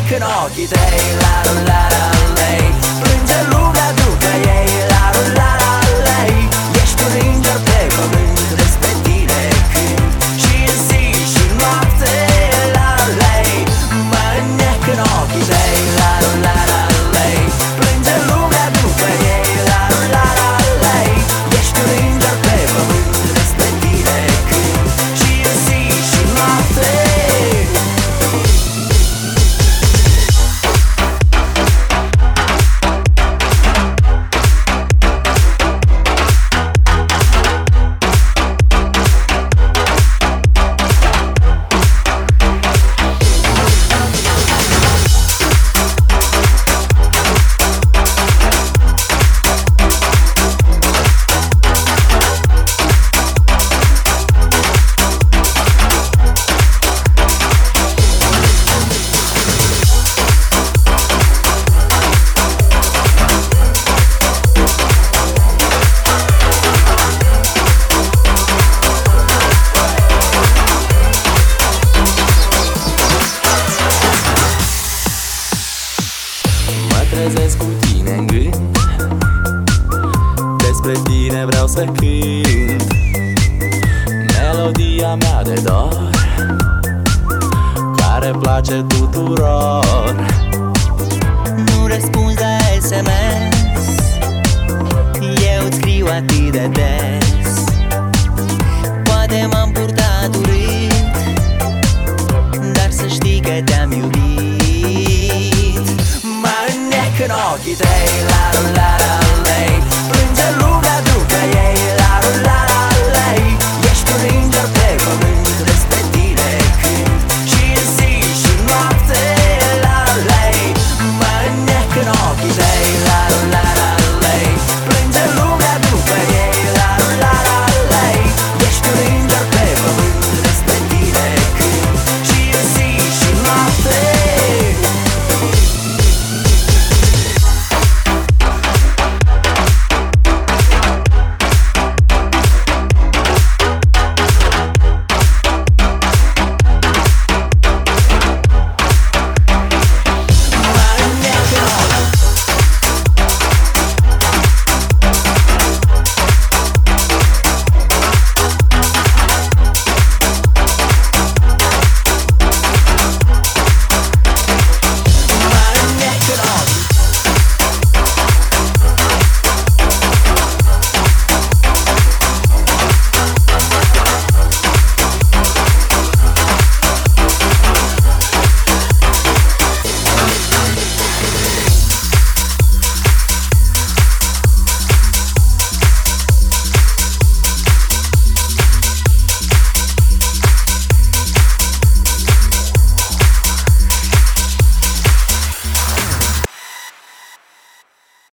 în ochii tăi, la la la lei. Plânge lumea după ei, la la la lei. Ești un înger pe pământ, despre tine cânt și în zi și noapte, la lei. Mă înnec în ochii tăi, la la la lei. Plânge lumea după ei, la la la lei. Ești un înger pe pământ, despre tine cânt și în zi și noapte. Trezesc cu tine în gând, despre tine vreau să cânt melodia mea de dor, care place tuturor. Nu răspunzi la SMS, eu-ți scriu atât de des. Poate m-am purtat urât, dar să știi că te-am iubit. În ochii tăi, la la la lei.